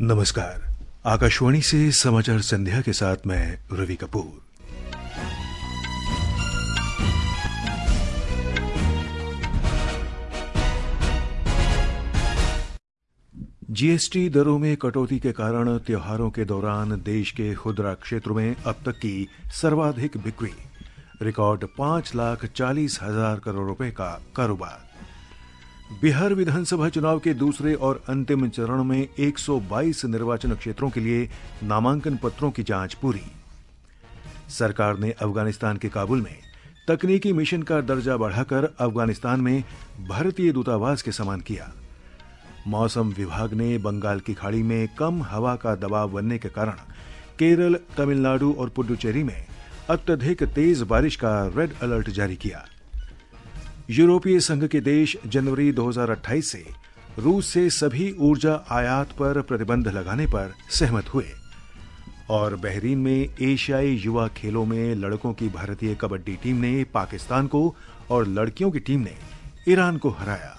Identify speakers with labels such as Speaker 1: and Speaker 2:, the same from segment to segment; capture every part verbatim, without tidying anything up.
Speaker 1: नमस्कार। आकाशवाणी से समाचार संध्या के साथ मैं रवि कपूर। जीएसटी दरों में कटौती के कारण त्योहारों के दौरान देश के खुदरा क्षेत्र में अब तक की सर्वाधिक बिक्री, रिकॉर्ड पांच लाख चालीस हजार करोड़ रुपए का कारोबार। बिहार विधानसभा चुनाव के दूसरे और अंतिम चरण में एक सौ बाईस निर्वाचन क्षेत्रों के लिए नामांकन पत्रों की जांच पूरी। सरकार ने अफगानिस्तान के काबुल में तकनीकी मिशन का दर्जा बढ़ाकर अफगानिस्तान में भारतीय दूतावास के समान किया। मौसम विभाग ने बंगाल की खाड़ी में कम हवा का दबाव बनने के कारण केरल, तमिलनाडु और पुडुचेरी में अत्यधिक तेज बारिश का रेड अलर्ट जारी किया। यूरोपीय संघ के देश जनवरी दो हज़ार अट्ठाईस से रूस से सभी ऊर्जा आयात पर प्रतिबंध लगाने पर सहमत हुए। और बहरीन में एशियाई युवा खेलों में लड़कों की भारतीय कबड्डी टीम ने पाकिस्तान को और लड़कियों की टीम ने ईरान को हराया।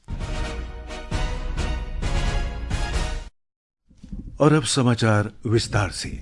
Speaker 1: और अब समाचार विस्तार से।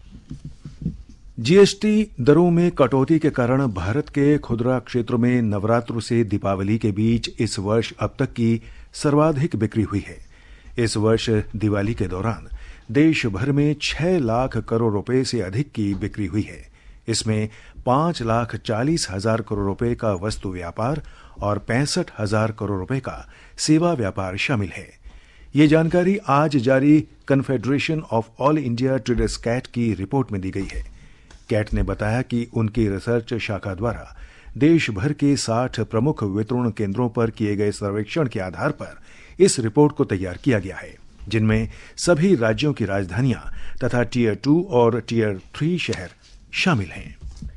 Speaker 1: जीएसटी दरों में कटौती के कारण भारत के खुदरा क्षेत्र में नवरात्र से दीपावली के बीच इस वर्ष अब तक की सर्वाधिक बिक्री हुई है। इस वर्ष दिवाली के दौरान देश भर में छह लाख करोड़ रुपए से अधिक की बिक्री हुई है। इसमें पांच लाख चालीस हजार करोड़ रुपए का वस्तु व्यापार और पैंसठ हजार करोड़ रुपए का सेवा व्यापार शामिल है। ये जानकारी आज जारी Confederation of All India Traders CAIT की रिपोर्ट में दी गई है। कैट ने बताया कि उनकी रिसर्च शाखा द्वारा देश भर के साठ प्रमुख वितरण केंद्रों पर किए गए सर्वेक्षण के आधार पर इस रिपोर्ट को तैयार किया गया है, जिनमें सभी राज्यों की राजधानियां तथा टीयर टू और टीयर थ्री शहर शामिल हैं।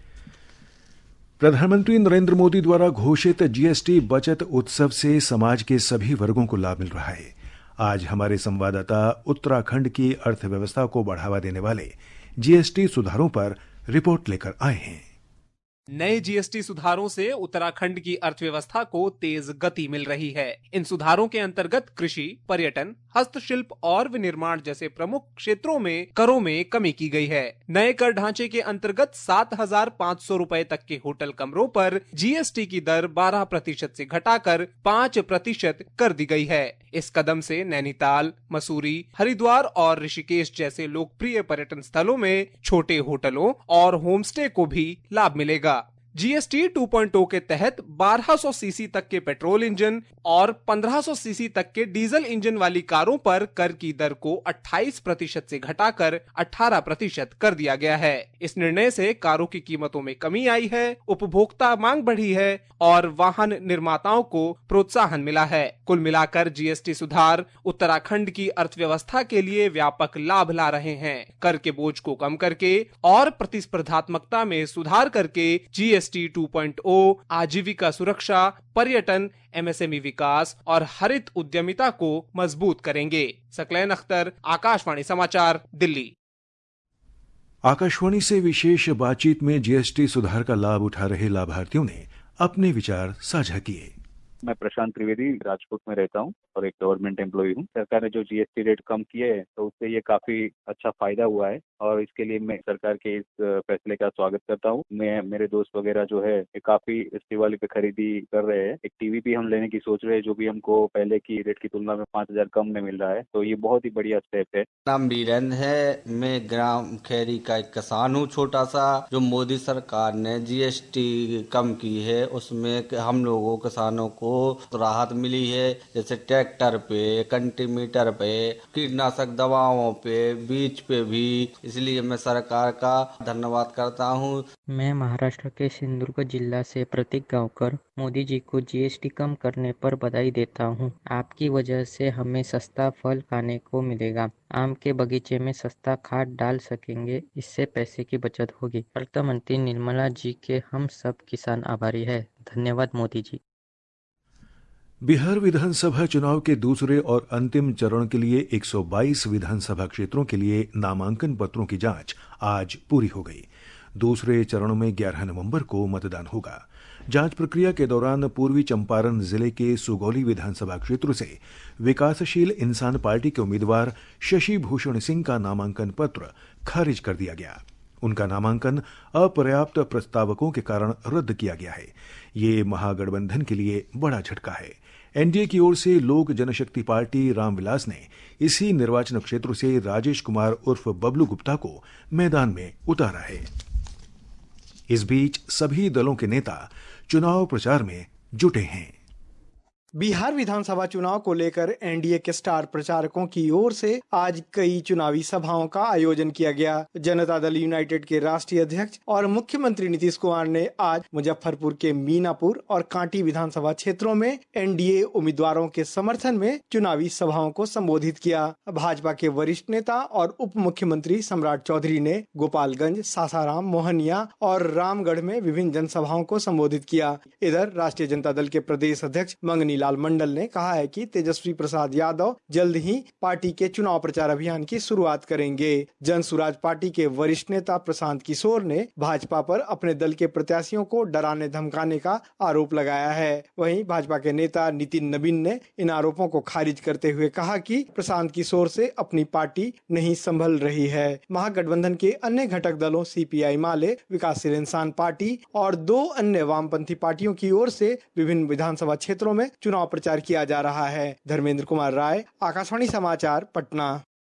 Speaker 1: प्रधानमंत्री नरेंद्र मोदी द्वारा घोषित जीएसटी बचत उत्सव से समाज के सभी वर्गों को लाभ मिल रहा है। आज हमारे संवाददाता उत्तराखंड की अर्थव्यवस्था को बढ़ावा देने वाले जीएसटी सुधारों पर रिपोर्ट लेकर आए हैं।
Speaker 2: नए जीएसटी सुधारों से उत्तराखंड की अर्थव्यवस्था को तेज गति मिल रही है। इन सुधारों के अंतर्गत कृषि, पर्यटन, हस्तशिल्प और विनिर्माण जैसे प्रमुख क्षेत्रों में करों में कमी की गई है। नए कर ढांचे के अंतर्गत सात हजार पाँच सौ रुपए तक के होटल कमरों पर जीएसटी की दर बारह प्रतिशत से घटाकर पाँच प्रतिशत कर दी गई है। इस कदम से नैनीताल, मसूरी, हरिद्वार और ऋषिकेश जैसे लोकप्रिय पर्यटन स्थलों में छोटे होटलों और होमस्टे को भी लाभ मिलेगा। जीएसटी टू पॉइंट ओ के तहत बारह सौ सीसी तक के पेट्रोल इंजन और पंद्रह सौ सीसी तक के डीजल इंजन वाली कारों पर कर की दर को अट्ठाईस प्रतिशत से घटाकर अठारह प्रतिशत कर दिया गया है। इस निर्णय से कारों की कीमतों में कमी आई है, उपभोक्ता मांग बढ़ी है और वाहन निर्माताओं को प्रोत्साहन मिला है। कुल मिलाकर जीएसटी सुधार उत्तराखंड की अर्थव्यवस्था के लिए व्यापक लाभ ला रहे हैं। कर के बोझ को कम करके और प्रतिस्पर्धात्मकता में सुधार करके जीएसटी टू पॉइंट ओ आजीविका सुरक्षा, पर्यटन, एमएसएमई विकास और हरित उद्यमिता को मजबूत करेंगे। सकलैन अख्तर, आकाशवाणी समाचार, दिल्ली।
Speaker 1: आकाशवाणी से विशेष बातचीत में जीएसटी सुधार का लाभ उठा रहे लाभार्थियों ने अपने विचार साझा किए।
Speaker 3: मैं प्रशांत त्रिवेदी राजकोट में रहता हूँ और एक गवर्नमेंट एम्प्लॉय हूँ। सरकार ने जो जीएसटी रेट कम किए हैं तो उससे ये काफी अच्छा फायदा हुआ है और इसके लिए मैं सरकार के इस फैसले का स्वागत करता हूँ। मैं मेरे दोस्त वगैरह जो है ये काफी इस दिवाली पे खरीदी कर रहे हैं। एक टीवी भी हम लेने की सोच रहे हैं जो भी हमको पहले की रेट की तुलना में पाँच हजार कम में मिल रहा है, तो ये बहुत ही बढ़िया स्टेप है।
Speaker 4: नाम वीरेंद्र है। मैं ग्राम खैरी का एक किसान हूँ छोटा सा। जो मोदी सरकार ने जीएसटी कम की है उसमें हम लोगों किसानों को तो राहत मिली है, जैसे ट्रैक्टर पे, कंटीमीटर पे, कीटनाशक दवाओं पे, बीज पे भी। इसलिए मैं सरकार का धन्यवाद करता हूँ।
Speaker 5: मैं महाराष्ट्र के सिंधुदुर्ग जिला से प्रतीक गांवकर मोदी जी को जीएसटी कम करने पर बधाई देता हूँ। आपकी वजह से हमें सस्ता फल खाने को मिलेगा। आम के बगीचे में सस्ता खाद डाल सकेंगे, इससे पैसे की बचत होगी। अर्थ मंत्री निर्मला जी के हम सब किसान आभारी है। धन्यवाद मोदी जी।
Speaker 1: बिहार विधानसभा चुनाव के दूसरे और अंतिम चरण के लिए एक सौ बाईस विधानसभा क्षेत्रों के लिए नामांकन पत्रों की जांच आज पूरी हो गई। दूसरे चरण में ग्यारह नवंबर को मतदान होगा। जांच प्रक्रिया के दौरान पूर्वी चंपारण जिले के सुगौली विधानसभा क्षेत्र से विकासशील इंसान पार्टी के उम्मीदवार शशि भूषण सिंह का नामांकन पत्र खारिज कर दिया गया। उनका नामांकन अपर्याप्त प्रस्तावकों के कारण रद्द किया गया है। ये महागठबंधन के लिए बड़ा झटका है। एनडीए की ओर से लोक जनशक्ति पार्टी रामविलास ने इसी निर्वाचन क्षेत्र से राजेश कुमार उर्फ बबलू गुप्ता को मैदान में उतारा है। इस बीच सभी दलों के नेता चुनाव प्रचार में जुटे हैं।
Speaker 6: बिहार विधानसभा चुनाव को लेकर एनडीए के स्टार प्रचारकों की ओर से आज कई चुनावी सभाओं का आयोजन किया गया। जनता दल यूनाइटेड के राष्ट्रीय अध्यक्ष और मुख्यमंत्री नीतीश कुमार ने आज मुजफ्फरपुर के मीनापुर और कांटी विधानसभा क्षेत्रों में एनडीए उम्मीदवारों के समर्थन में चुनावी सभाओं को संबोधित किया। भाजपा के वरिष्ठ नेता और उप मुख्यमंत्री सम्राट चौधरी ने गोपालगंज, सासाराम, मोहनिया और रामगढ़ में विभिन्न जनसभाओं को संबोधित किया। इधर राष्ट्रीय जनता दल के प्रदेश अध्यक्ष मंगनी लाल मंडल ने कहा है कि तेजस्वी प्रसाद यादव जल्द ही पार्टी के चुनाव प्रचार अभियान की शुरुआत करेंगे। जन सुराज पार्टी के वरिष्ठ नेता प्रशांत किशोर ने भाजपा पर अपने दल के प्रत्याशियों को डराने धमकाने का आरोप लगाया है। वहीं भाजपा के नेता नितिन नवीन ने इन आरोपों को खारिज करते हुए कहा कि प्रशांत किशोर से अपनी पार्टी नहीं संभल रही है। महागठबंधन के अन्य घटक दलों सीपीआई माले, विकासशील इंसान पार्टी और दो अन्य वामपंथी पार्टियों की ओर से विभिन्न विधानसभा क्षेत्रों में चुनाव प्रचार किया जा रहा है। धर्मेंद्र कुमार राय, आकाशवाणी समाचार, पटना।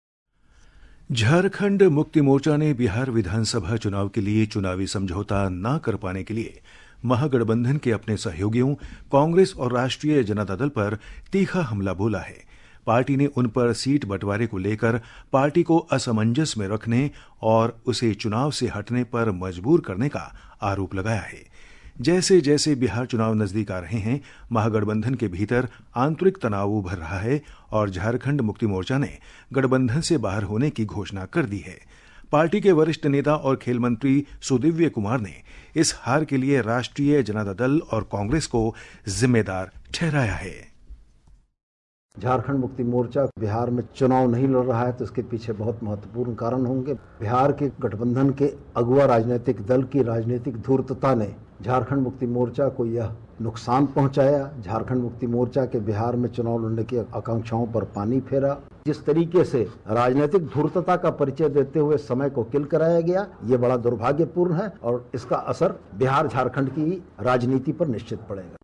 Speaker 1: झारखंड मुक्ति मोर्चा ने बिहार विधानसभा चुनाव के लिए चुनावी समझौता न कर पाने के लिए महागठबंधन के अपने सहयोगियों कांग्रेस और राष्ट्रीय जनता दल पर तीखा हमला बोला है। पार्टी ने उन पर सीट बंटवारे को लेकर पार्टी को असमंजस में रखने और उसे चुनाव से हटने पर मजबूर करने का आरोप लगाया है। जैसे जैसे बिहार चुनाव नजदीक आ रहे हैं, महागठबंधन के भीतर आंतरिक तनाव उभर रहा है और झारखंड मुक्ति मोर्चा ने गठबंधन से बाहर होने की घोषणा कर दी है। पार्टी के वरिष्ठ नेता और खेल मंत्री सुदिव्य कुमार ने इस हार के लिए राष्ट्रीय जनता दल और कांग्रेस को जिम्मेदार ठहराया है।
Speaker 7: झारखंड मुक्ति मोर्चा बिहार में चुनाव नहीं लड़ रहा है तो इसके पीछे बहुत महत्वपूर्ण कारण होंगे। बिहार के गठबंधन के अगुआ राजनीतिक दल की राजनीतिक धूर्तता ने झारखंड मुक्ति मोर्चा को यह नुकसान पहुंचाया। झारखंड मुक्ति मोर्चा के बिहार में चुनाव लड़ने की आकांक्षाओं पर पानी फेरा। जिस तरीके से राजनीतिक धूर्तता का परिचय देते हुए समय को किल कराया गया, ये बड़ा दुर्भाग्यपूर्ण है और इसका असर बिहार झारखंड की राजनीति पर निश्चित पड़ेगा।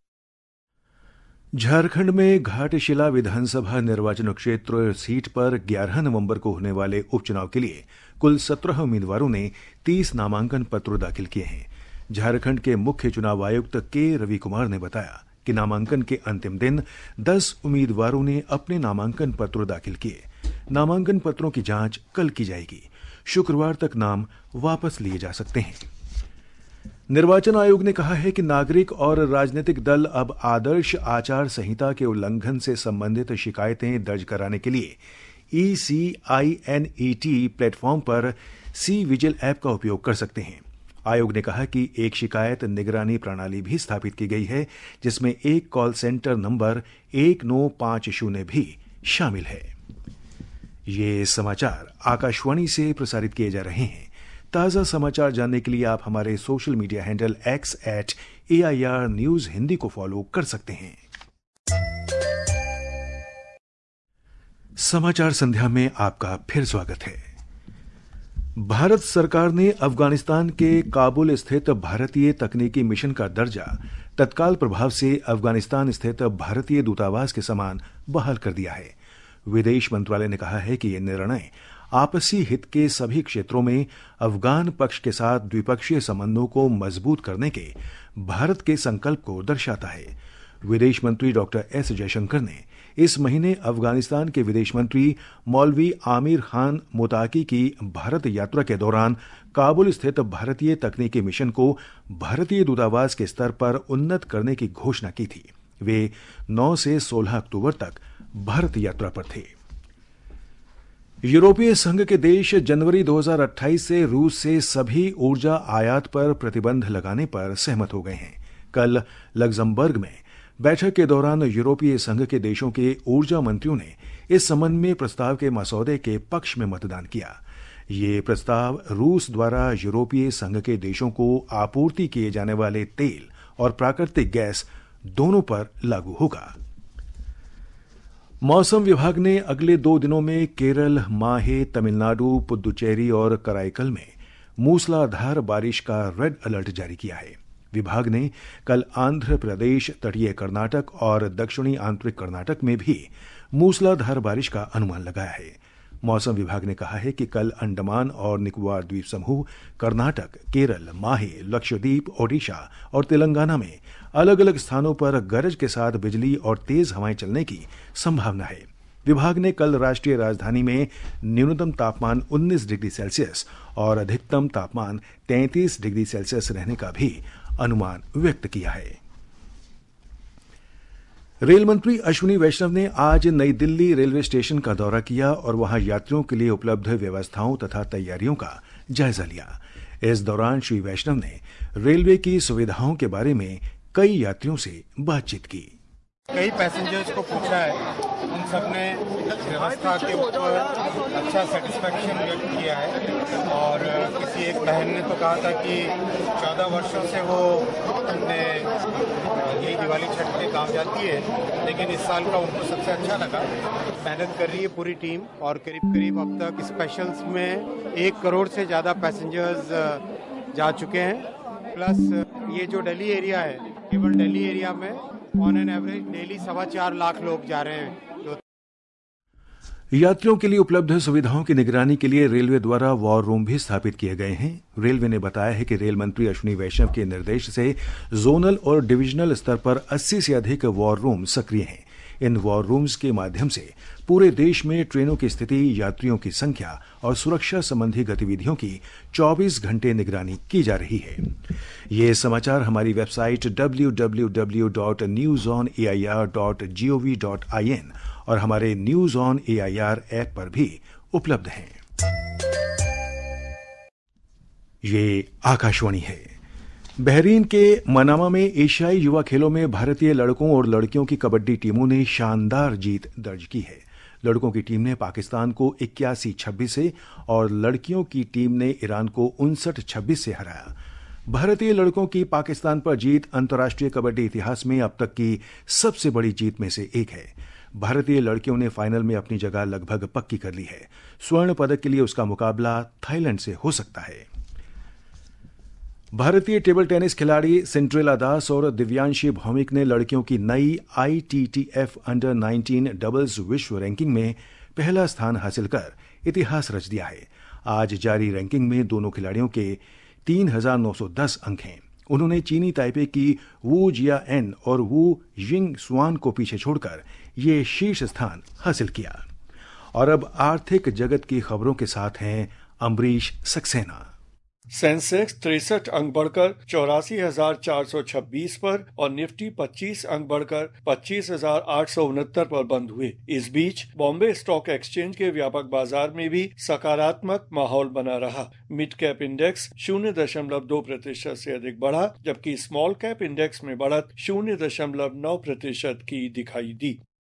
Speaker 1: झारखंड में घाटशिला विधानसभा निर्वाचन क्षेत्र सीट पर ग्यारह नवंबर को होने वाले उपचुनाव के लिए कुल सत्रह उम्मीदवारों ने तीस नामांकन पत्र दाखिल किए हैं। झारखंड के मुख्य चुनाव आयुक्त के रवि कुमार ने बताया कि नामांकन के अंतिम दिन दस उम्मीदवारों ने अपने नामांकन पत्र दाखिल किए। नामांकन पत्रों की जांच कल की जाएगी। शुक्रवार तक नाम वापस लिए जा सकते हैं। निर्वाचन आयोग ने कहा है कि नागरिक और राजनीतिक दल अब आदर्श आचार संहिता के उल्लंघन से संबंधित शिकायतें दर्ज कराने के लिए E C I N E T platform पर सी विजिल ऐप का उपयोग कर सकते हैं। आयोग ने कहा कि एक शिकायत निगरानी प्रणाली भी स्थापित की गई है, जिसमें एक कॉल सेंटर नंबर एक नौ पांच शून्य भी शामिल है। ये समाचार आकाशवाणी से प्रसारित किए जा रहे हैं। ताजा समाचार जानने के लिए आप हमारे social media handle X at A I R news Hindi को फॉलो कर सकते हैं। समाचार संध्या में आपका फिर स्वागत है। भारत सरकार ने अफगानिस्तान के काबुल स्थित भारतीय तकनीकी मिशन का दर्जा तत्काल प्रभाव से अफगानिस्तान स्थित भारतीय दूतावास के समान बहाल कर दिया है। विदेश मंत्रालय ने कहा है कि यह निर्णय आपसी हित के सभी क्षेत्रों में अफगान पक्ष के साथ द्विपक्षीय संबंधों को मजबूत करने के भारत के संकल्प को दर्शाता है। विदेश मंत्री डॉक्टर एस जयशंकर ने इस महीने अफगानिस्तान के विदेश मंत्री मौलवी आमिर खान मुताकी की भारत यात्रा के दौरान काबुल स्थित भारतीय तकनीकी मिशन को भारतीय दूतावास के स्तर पर उन्नत करने की घोषणा की थी। वे नौ से सोलह अक्टूबर तक भारत यात्रा पर थे। यूरोपीय संघ के देश जनवरी दो हज़ार अट्ठाईस से रूस से सभी ऊर्जा आयात पर प्रतिबंध लगाने पर सहमत हो गए हैं। कल लग्जमबर्ग में बैठक के दौरान यूरोपीय संघ के देशों के ऊर्जा मंत्रियों ने इस संबंध में प्रस्ताव के मसौदे के पक्ष में मतदान किया। ये प्रस्ताव रूस द्वारा यूरोपीय संघ के देशों को आपूर्ति किए जाने वाले तेल और प्राकृतिक गैस दोनों पर लागू होगा। मौसम विभाग ने अगले दो दिनों में केरल, माहे, तमिलनाडु, पुदुचेरी और कराईकल में मूसलाधार बारिश का रेड अलर्ट जारी किया है। विभाग ने कल आंध्र प्रदेश, तटीय कर्नाटक और दक्षिणी आंतरिक कर्नाटक में भी मूसलाधार बारिश का अनुमान लगाया है। मौसम विभाग ने कहा है कि कल अंडमान और निकोबार द्वीप समूह, कर्नाटक, केरल, माहे, लक्षद्वीप, ओडिशा और तेलंगाना में अलग अलग स्थानों पर गरज के साथ बिजली और तेज हवाएं चलने की संभावना है। विभाग ने कल राष्ट्रीय राजधानी में न्यूनतम तापमान उन्नीस डिग्री सेल्सियस और अधिकतम तापमान तैंतीस डिग्री सेल्सियस रहने का भी अनुमान व्यक्त किया है। रेल मंत्री अश्विनी वैष्णव ने आज नई दिल्ली रेलवे स्टेशन का दौरा किया और वहां यात्रियों के लिए उपलब्ध व्यवस्थाओं तथा तैयारियों का जायजा लिया। इस दौरान श्री वैष्णव ने रेलवे की सुविधाओं के बारे में कई यात्रियों से बातचीत की।
Speaker 8: कई पैसेंजर्स को पूछा है, उन सब ने व्यवस्था के ऊपर अच्छा सेटिस्फैक्शन व्यक्त किया है। और किसी एक बहन ने तो कहा था कि चौदह वर्षों से वो अपने यही दिवाली छठ के काम जाती है, लेकिन इस साल का उनको सबसे अच्छा लगा। मेहनत कर रही है पूरी टीम और करीब करीब अब तक स्पेशल्स में एक करोड़ से ज़्यादा पैसेंजर्स जा चुके हैं। प्लस ये जो दिल्ली एरिया है, केवल दिल्ली एरिया में ऑन एन एवरेज डेली सवा चार लाख लोग जा रहे हैं।
Speaker 1: यात्रियों के लिए उपलब्ध सुविधाओं की निगरानी के लिए रेलवे द्वारा वॉर रूम भी स्थापित किए गए हैं। रेलवे ने बताया है कि रेल मंत्री अश्विनी वैष्णव के निर्देश से जोनल और डिविजनल स्तर पर अस्सी से अधिक वॉर रूम सक्रिय हैं। इन वॉर रूम्स के माध्यम से पूरे देश में ट्रेनों की स्थिति, यात्रियों की संख्या और सुरक्षा संबंधी गतिविधियों की चौबीस घंटे निगरानी की जा रही है। ये समाचार हमारी website W W W dot news on A I R dot G O V dot I N और हमारे news on A I R app पर भी उपलब्ध हैं। ये आकाशवाणी है। बहरीन के मनामा में एशियाई युवा खेलों में भारतीय लड़कों और लड़कियों की कबड्डी टीमों ने शानदार जीत दर्ज की है। लड़कों की टीम ने पाकिस्तान को इक्यासी छब्बीस से और लड़कियों की टीम ने ईरान को उनसठ छब्बीस से हराया। भारतीय लड़कों की पाकिस्तान पर जीत अंतर्राष्ट्रीय कबड्डी इतिहास में अब तक की सबसे बड़ी जीत में से एक है। भारतीय लड़कियों ने फाइनल में अपनी जगह लगभग पक्की कर ली है। स्वर्ण पदक के लिए उसका मुकाबला थाईलैंड से हो सकता है। भारतीय टेबल टेनिस खिलाड़ी सिंड्रेला दास और दिव्यांशी भौमिक ने लड़कियों की नई I T T F under nineteen doubles विश्व रैंकिंग में पहला स्थान हासिल कर इतिहास रच दिया है। आज जारी रैंकिंग में दोनों खिलाड़ियों के तीन हजार नौ सौ दस अंक हैं। उन्होंने चीनी ताइपे की वू जिया एन और वू यिंग स्वान को पीछे छोड़कर ये शीर्ष स्थान हासिल किया। और अब आर्थिक जगत की खबरों के साथ हैं अम्बरीश सक्सेना।
Speaker 9: सेंसेक्स तिरसठ अंक बढ़कर चौरासी हजार चार सौ छब्बीस पर और निफ्टी पच्चीस अंक बढ़कर पच्चीस हजार आठ सौ उनहत्तर पर बंद हुए। इस बीच बॉम्बे स्टॉक एक्सचेंज के व्यापक बाजार में भी सकारात्मक माहौल बना रहा। मिड कैप इंडेक्स शून्य दशमलव दो प्रतिशत से अधिक बढ़ा, जबकि स्मॉल कैप इंडेक्स में बढ़त शून्य दशमलव नौ प्रतिशत की दिखाई दी।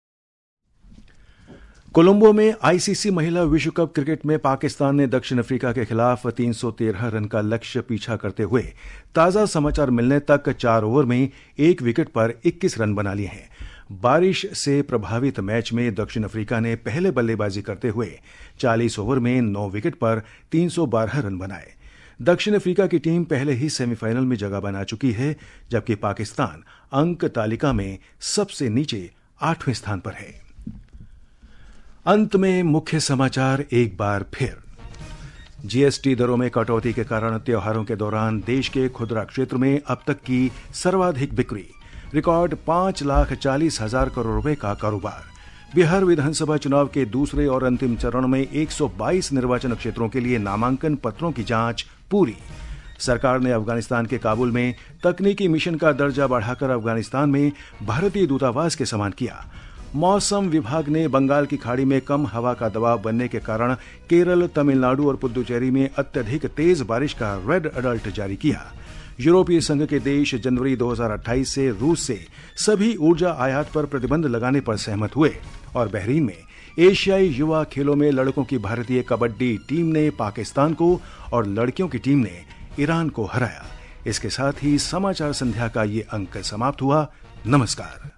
Speaker 1: कोलंबो में आई सी सी महिला विश्व कप क्रिकेट में पाकिस्तान ने दक्षिण अफ्रीका के खिलाफ तीन सौ तेरह रन का लक्ष्य पीछा करते हुए ताजा समाचार मिलने तक चार ओवर में एक विकेट पर इक्कीस रन बना लिए हैं। बारिश से प्रभावित मैच में दक्षिण अफ्रीका ने पहले बल्लेबाजी करते हुए चालीस ओवर में नौ विकेट पर तीन सौ बारह रन बनाए। दक्षिण अफ्रीका की टीम पहले ही सेमीफाइनल में जगह बना चुकी है, जबकि पाकिस्तान अंक तालिका में सबसे नीचे आठवें स्थान पर है। अंत में मुख्य समाचार एक बार फिर। जीएसटी दरों में कटौती के कारण त्योहारों के दौरान देश के खुदरा क्षेत्र में अब तक की सर्वाधिक बिक्री, रिकॉर्ड पांच लाख चालीस हजार करोड़ रुपए का कारोबार। बिहार विधानसभा चुनाव के दूसरे और अंतिम चरण में एक सौ बाईस निर्वाचन क्षेत्रों के लिए नामांकन पत्रों की जांच पूरी। सरकार ने अफगानिस्तान के काबुल में तकनीकी मिशन का दर्जा बढ़ाकर अफगानिस्तान में भारतीय दूतावास के समान किया। मौसम विभाग ने बंगाल की खाड़ी में कम हवा का दबाव बनने के कारण केरल, तमिलनाडु और पुदुचेरी में अत्यधिक तेज बारिश का रेड अलर्ट जारी किया। यूरोपीय संघ के देश जनवरी दो हज़ार अट्ठाईस से रूस से सभी ऊर्जा आयात पर प्रतिबंध लगाने पर सहमत हुए। और बहरीन में एशियाई युवा खेलों में लड़कों की भारतीय कबड्डी टीम ने पाकिस्तान को और लड़कियों की टीम ने ईरान को हराया। इसके साथ ही समाचार संध्या का ये अंक समाप्त हुआ। नमस्कार।